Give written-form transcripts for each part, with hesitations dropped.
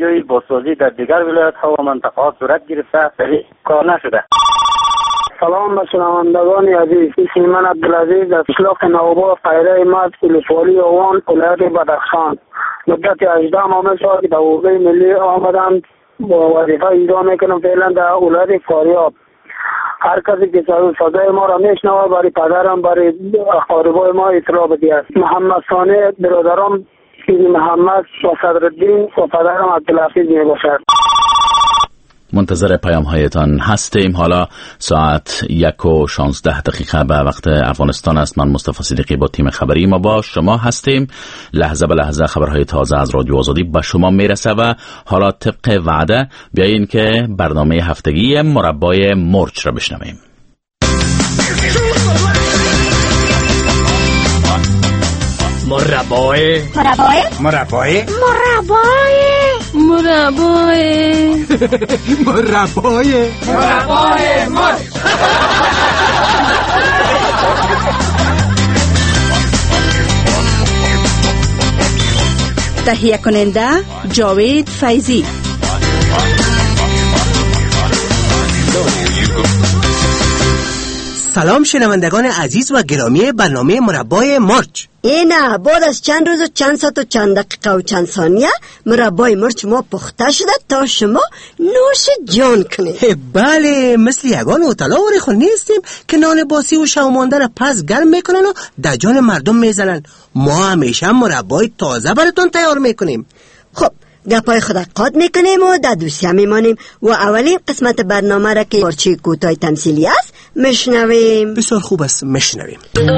جای بازسازی در دیگر ولایت‌ها و منطقه‌ها صورت گرفته ولی کار نشده. سلام به شنوندگان عزیز، اسم من عبدالعزیز از قشلاق نوبا قیره مرد ولسوالی اوان ولایت بدخشان. مدت 18 ماه شد که در حوزه ملی آمدم با وظیفه اجرا میکنم فعلا در ولایت فاریاب. هر کسی که صدای ما را میشنوه برای پدرم برای اقاربای ما اطلاع بدهید. محمد ثانی برادرم سیدی محمد و صدرالدین و پدرم عبدالحفیظ میباشد. منتظر پیام هایتان هستیم. حالا ساعت 1:16 به وقت افغانستان است. من مصطفی صدیقی با تیم خبری ما با شما هستیم. لحظه به لحظه خبرهای تازه از رادیو آزادی به شما میرسه و حالا طبق وعده بیایین که برنامه هفتگی مربای مرچ را بشنویم. مربای مرچ. تهیه کننده جاوید فیضی. سلام شنوندگان عزیز و گرامی برنامه مربای مرچ. اینه بعد از چند روز و چند ساعت و چند دقیقه و چند ثانیه مربای مرچ ما پخته شده تا شما نوش جان کنید. بله، مثل یگان اوتلا و ریخون نیستیم که نان باسی و شومانده را پس گرم میکنن و در جان مردم میزنن. ما همیشه مربای تازه براتون تیار میکنیم. خب گپای خود قاد میکنیم و در دوسیه میمانیم و اولین قسمت برنامه را که پارچه کوتاه تمثیلی است میشنویم. بسیار خوب است، میشنویم.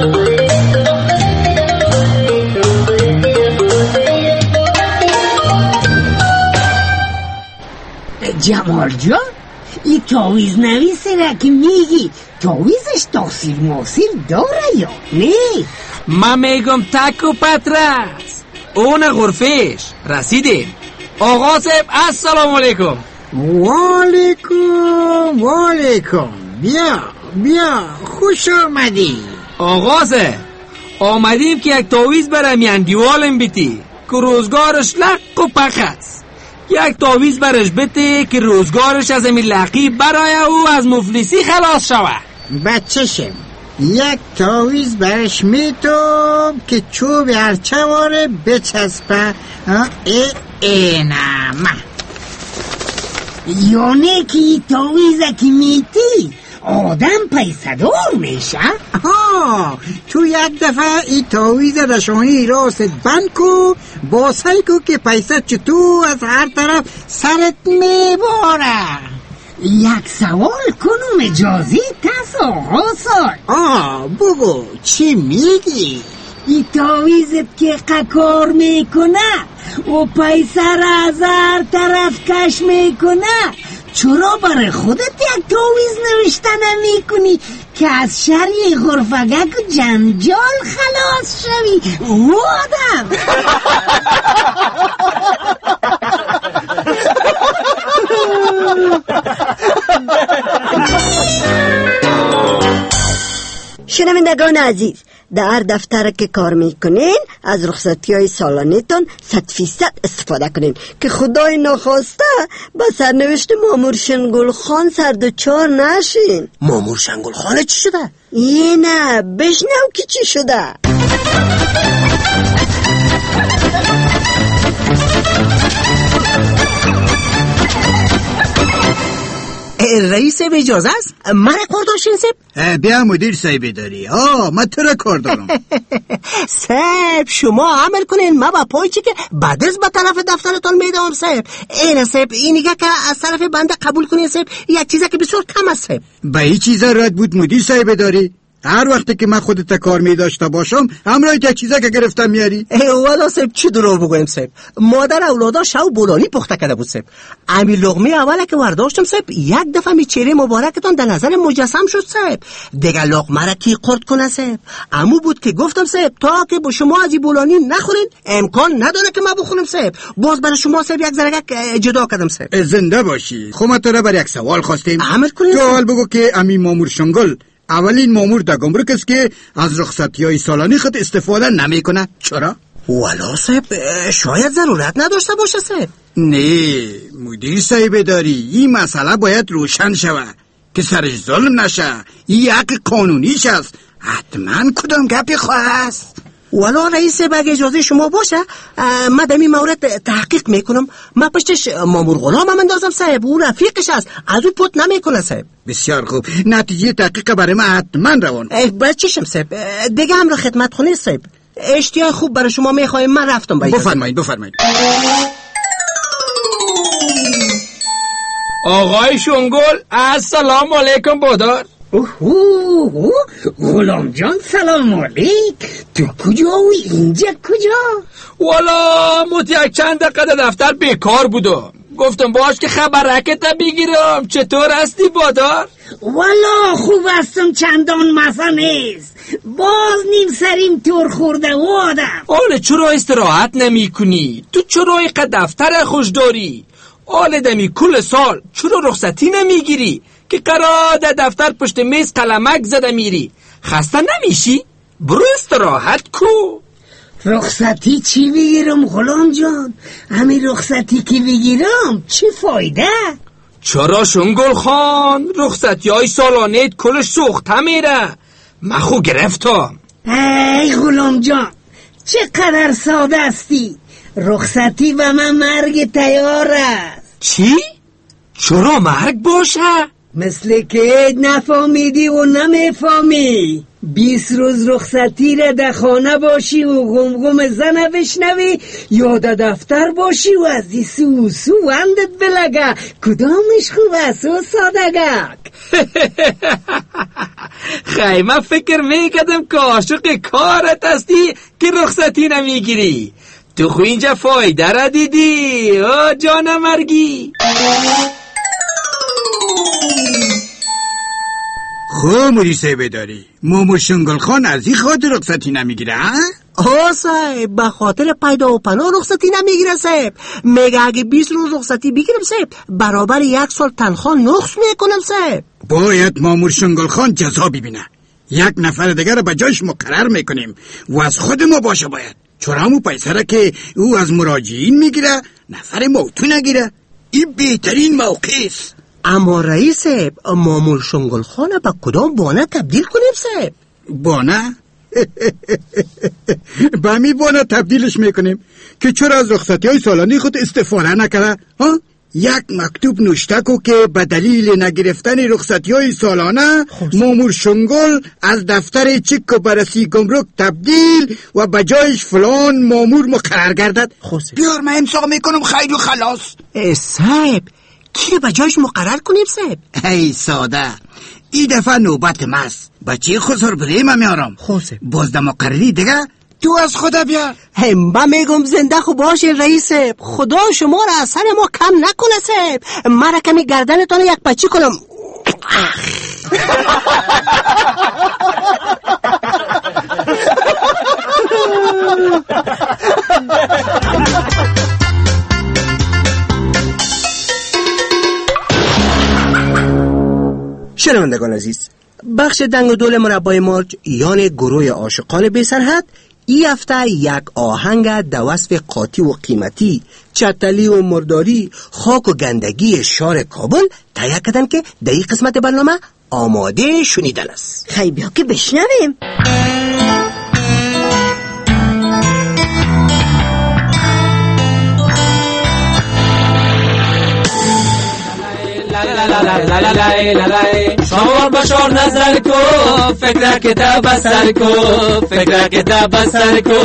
جمال جان، این تاویز نویسه را که میگی تاویزش تاثیر ماثیر داره یا نه؟ من میگم تک و پترس اون غرفش رسیدیم. آقا صاحب السلام علیکم. وعلیکم. بیا خوش آمدی. آقا صاحب آمدیم که یک تاویز برم یان دیوالم بیتی که روزگارش لق و پخ است. یک تاویز برش بیتی که روزگارش از این لقی برای او از مفلسی خلاص شود. بچه‌شم یک تاویز برش میتوب که چوب هرچواره بچسبه. اینم یعنی که این تاویزه که میتی آدم پیسدار میشه؟ تو یک دفعه این تاویز رشانی راست بند کو باسای کو که پیسه چطور از هر طرف سرت میباره. یک سوال کنم اجازه تست آقا سال؟ بگو چی میگی؟ این تاویزت که قکار میکنه و پیسه را از هر طرف کش میکنه چرا برای خودت یک تاویز نوشته نمیکنی که از شر غرفگک و جنجال خلاص شوی؟ او آدم شنوندگان عزیز، در دفتر که کار میکنین از رخصتی‌های سالانیتون 100% استفاده کنین که خدای نخواسته با سرنوشت مامور شنگل خان سردوچار نشین. مامور شنگل خان چی شده؟ نه بشنو که چی شده. رئیس اجازه است؟ من کار داشتین سب؟ بیا مدیر صاحبی داری. من تو را کار دارم. سب شما عمل کنین، من با پایچی که بعد از به طرف دفترتان میدم سب. این سب اینیگه که از طرف بنده قبول کنین سب، یک چیزه که بسیار کم است سب. با این چیزا رد بود مدیر صاحبی داری؟ هر وقتی که من خودت کار می داشته باشم همراه یک چیزا که گرفتم میاری. والا سب چی دروغ بگویم سب؟ مادر اولادا شو بولانی پخته کرده بود سب. امی لقمه اوله که ورداشتم سب یک دفعه می چهره مبارکتان در نظر مجسم شد سب. دیگه لقمه را کی قرد کنه سب؟ امو بود که گفتم سب تا که با شما از بولانی نخورین امکان نداره که ما بخورم سب. باز برای شما سب یک ذره جدا کردم سب. زنده باشی. خب ما تو را برای یک سوال خواستیم. عمل کنین. سوال بگو که امی مامور شنگل اولین مامور در گمرک است که از رخصتی‌های سالانه خود استفاده نمیکنه. چرا؟ والا صاحب شاید ضرورت نداشته باشه صاحب. نه مدیر صاحب داری، این مسئله باید روشن شود که سرش ظلم نشه. این حق قانونیش است، حتما کدام گپی خواست. والا رئیس اگه اجازه شما باشه من در این مورد تحقیق میکنم. من پشتش مامور غلام هم اندازم صاحب، او رفیقش است، از او پت نمیکنه صاحب. بسیار خوب، نتیجه تحقیق برای من حتما روان. باید چیشم صاحب، دیگه هم را خدمت خونه صاحب. اشتیای خوب برای شما میخوایم، من رفتم باید. بفرمایید. آقای شنگل السلام علیکم بادار. غلام جان سلام علیک. تو کجا و اینجا کجا؟ والا یک چند دقیقه دفتر بیکار بودم، گفتم باش که خبرکت بگیرم. چطور هستی بادار؟ والا خوب هستم، چندان مزه نیست، باز نیم سریم تور خورده و آدم. آله چرا استراحت نمی کنی؟ تو چرا اینقدر دفتر خوش داری؟ آله دمی کل سال چرا رخصتی نمیگیری که قرار در دفتر پشت میز قلمک زده میری؟ خسته نمیشی؟ برو استراحت کو. رخصتی چی بگیرم غلام جان؟ همین رخصتی که بگیرم چی فایده؟ چرا شنگل خان؟ رخصتی های سالانه کلش سوخته میره، من خو گرفتم. ای غلام جان چقدر ساده استی، رخصتی و من مرگ تیار است. چی؟ چرا مرگ باشه؟ مثل که نفهمیدی و نمیفهمی. 20 روز رخصتی را در خانه باشی و غمغم زن بشنوی، یا در دفتر باشی و از این سو اندت بلگه. کدامش خوب است و سادگک؟ خیمه فکر میکردم که عاشق کارت هستی که رخصتی نمیگیری. تو خو اینجا فایده را دیدی جان مرگی. خوب مدیر صاحب داری، مامور شنگل خان از این خاطر رخصتی نمیگیره؟ صاحب به خاطر پیدا و پناه رخصتی نمیگیره صاحب. میگه اگه 20 روز رخصتی بگیرم صاحب برابر 1 سال تنخواه نقص میکنم صاحب. باید مامور شنگل خان جزا ببینه، 1 نفر دیگر به جایش مقرر میکنیم و از خود ما باشه باید. چرا همون پیسه را که او از مراجعین میگیره نفر موتو نگیره؟ این بهترین موقع است. اما رئیس صاحب مامور شنگل خانه با کدام بانه تبدیل کنیم صاحب؟ بانه؟ با همی بانه تبدیلش میکنیم که چرا از رخصتی های سالانه خود استفاده نکره؟ 1 مکتوب نوشته کو که به دلیل نگرفتن رخصتی های سالانه مامور شنگل از دفتر چک و بررسی گمرک تبدیل و به جایش فلان مامور مقرر گردد. بیار من امضا میکنم خیر و خلاص. صاحب کی به جایش مقرر کنیم صاحب؟ ای ساده، این دفعه نوبت ماست، بچه خسر بریم میارم. باز در مقرری دیگه تو از خدا بیار. من میگم زنده خوب باشه رئیس صاحب، خدا شما را از سر ما کم نکنه صاحب. مرا کمی گردنتان یک پچی کنم. شنوندگان عزیز، بخش دنگ و دول مربای مارج یان گروه عاشقان بی سرحد این هفته یک آهنگ در وصف قاطی و قیمتی، چتلی و مرداری، خاک و گندگی شهر کابل تهیه کردن که در این قسمت برنامه آماده شنیدن است. خیلی بیا که بشنویم. شما بشار نظر کو فکر که تا بسر کو فکر که تا بسر کو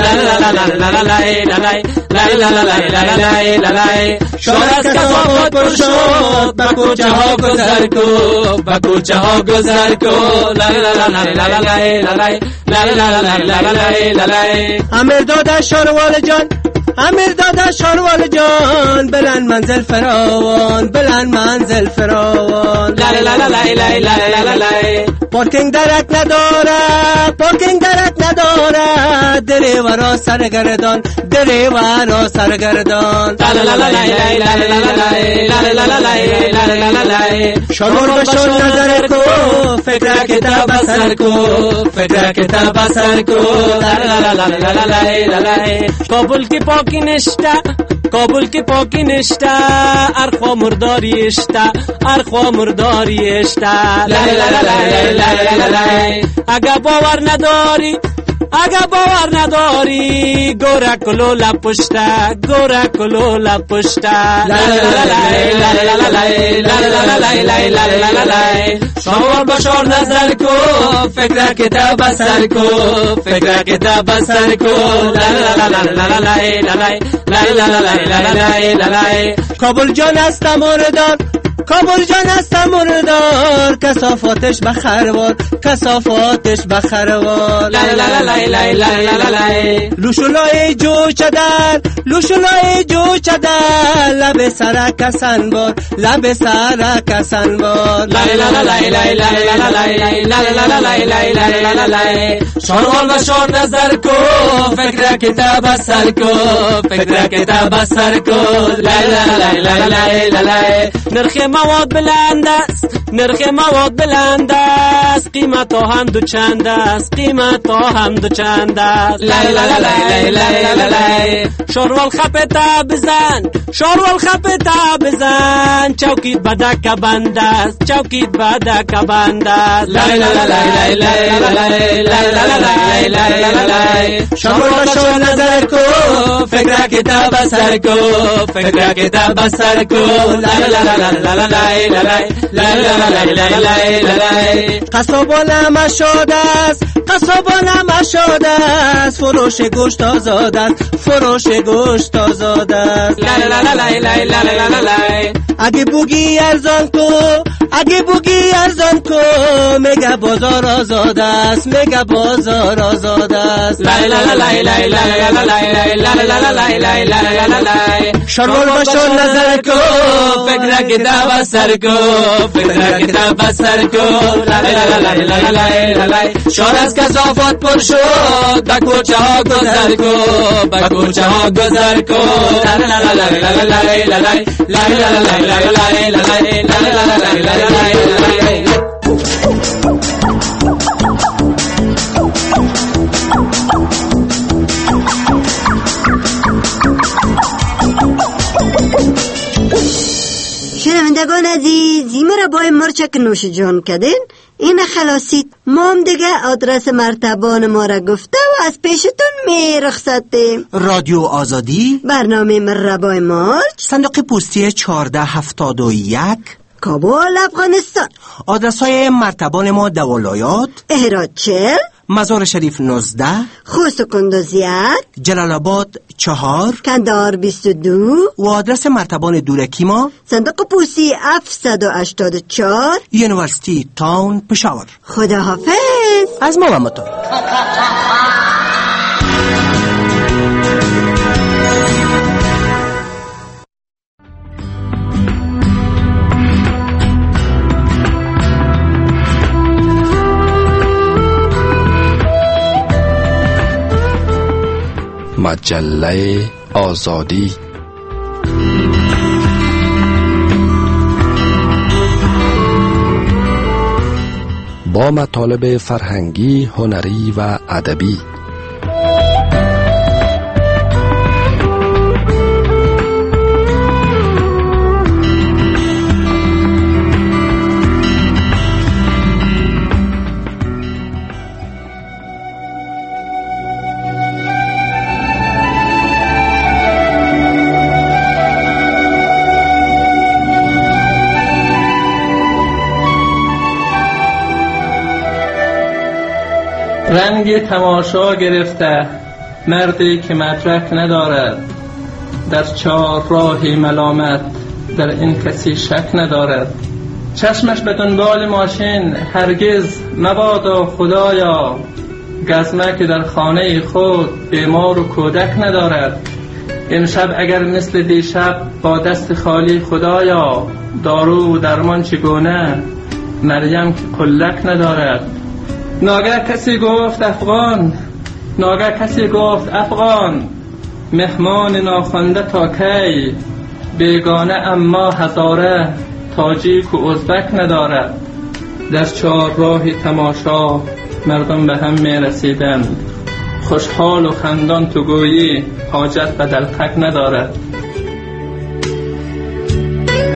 شور از کسافات پر شد با کوچه ها گذر کو با کوچه ها گذر کو امیرداد شاروال جان، امیرداد شاروال جان، بلند منزل فراوان، بلند منزل فراوان. پارکینگ درک نداره، پارکینگ درک نداره، دریورا سرگردان، دریورا سرگردان. شاروال بشون نظر کو فکر که تا بسر کو فکر که تا بسر کو. کابل کی پاکی نشته، کابل که پاکی نشته ارخوا مرداری اشته ارخوا مرداری اشته لای لای لای لای لای. اگه باور نداری گوره کلولا پشته گوره کلولا پشته لای لای لای لای لای لای. شما بشار نظر کو فکر که تا بسر کو فکر که تا بسر کو لای لای لای لای لای. کابل جان است مردار کابل جان است مردار کثافاتش بخروار کثافاتش بخروار لای لای لای لای. لوشلای جو چدر لوشلای جو چدر لب سر کسن بار لب سر کسن بار لای لای لای لای لای لای. شروال بشار نظر کو فکر که تا بسر کو فکر که تا بسر کو لای لای لای. نرخ مواد بلند است نرخ مواد بلند است قیمت ها هم دو چند است قیمت ها هم دو چند است لای لای لای. شروال خپتا بزن شروال خپتا بزن چوکیت بدک بند است چوکیت بدک بند است لای لای لای. شروال بشار نظر کو فکر که تا بسر کو فکر که تا بسر کو لای لای. قصابانم اشاده است قصابانم اشاده است فروش گوشت آزاد است فروش گوشت آزاد است لای. اگه بوگی ارزان کو اگه بوگی ارزان کو مگه بازار آزاد است مگه بازار آزاد است لای لای. شروال بشار نظر کو فکر که تا بسر کو فکر که تا بسر کو لای. شار از کثافات پر شد با کوچه ها گذر کو با کوچه ها گذر کو لای لای. شنوندگان عزیز این مربای مرچک نوش جان کردین این خلاصید ما هم دیگه آدرس مرتبان ما را گفته و از پیشتون می رخصتیم. رادیو آزادی برنامه مربای مرچ صندوق پستی 1471 کابل افغانستان. آدرس های مرتبان ما دولایات اهرات 40 مزار شریف 19 خوست و کندوز 1 جلال آباد 4 کندهار 22 و آدرس مرتبان دورکی ما صندوق پستی 784 یونیورسیتی تاون پشاور. خداحافظ از ما و متون. مجله آزادی با مطالب فرهنگی، هنری و ادبی. رنگ تماشا گرفته مردی که مدرک ندارد، در چهار راه ملامت در این کسی شک ندارد. چشمش به دنبال ماشین هرگز مبادا خدایا، گزمه که در خانه خود بیمار و کودک ندارد. امشب اگر مثل دیشب با دست خالی خدایا، دارو و درمان چگونه مریم که کلک ندارد. ناگه کسی گفت افغان، ناگه کسی گفت افغان، مهمان ناخوانده تا کی، بیگانه اما هزاره، تاجیک و ازبک ندارد. در چهار راه تماشا مردم به هم می رسیدند، خوشحال و خندان تو گویی حاجت به دلقک ندارد.